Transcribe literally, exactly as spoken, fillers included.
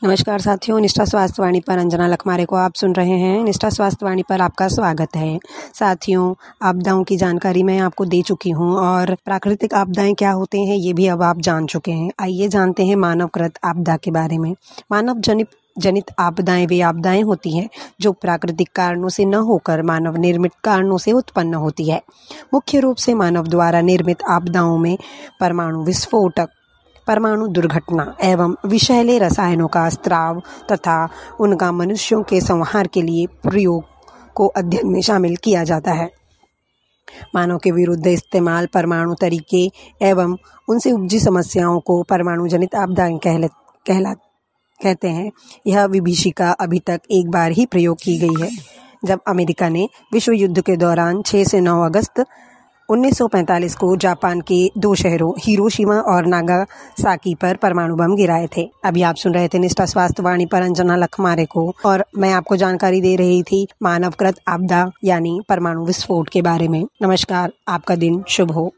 नमस्कार साथियों, निष्ठा स्वास्थ्य वाणी पर अंजना लखमारे को आप सुन रहे हैं। निष्ठा स्वास्थ्य वाणी पर आपका स्वागत है। साथियों, आपदाओं की जानकारी मैं आपको दे चुकी हूं और प्राकृतिक आपदाएं क्या होते हैं ये भी अब आप जान चुके हैं। आइए जानते हैं मानवकृत आपदा के बारे में। मानव जनित जनित आपदाएं वे आपदाएं होती हैं जो प्राकृतिक कारणों से न होकर मानव निर्मित कारणों से उत्पन्न होती है। मुख्य रूप से मानव द्वारा निर्मित आपदाओं में परमाणु विस्फोटक, परमाणु दुर्घटना एवं विषैले रसायनों का स्त्राव तथा उनका मनुष्यों के संहार के लिए प्रयोग को अध्ययन में शामिल किया जाता है। मानव के विरुद्ध इस्तेमाल परमाणु तरीके एवं उनसे उपजी समस्याओं को परमाणु जनित आपदाएं कहला कहला कहते हैं। यह विभीषिका अभी तक एक बार ही प्रयोग की गई है, जब अमेरिका ने विश्व युद्ध के दौरान छह से नौ अगस्त उन्नीस सौ पैंतालीस को जापान के दो शहरों हिरोशिमा और नागासाकी पर परमाणु बम गिराए थे। अभी आप सुन रहे थे निष्ठा स्वास्थ्य वाणी पर अंजना लखमारे को, और मैं आपको जानकारी दे रही थी मानवकृत आपदा यानी परमाणु विस्फोट के बारे में। नमस्कार, आपका दिन शुभ हो।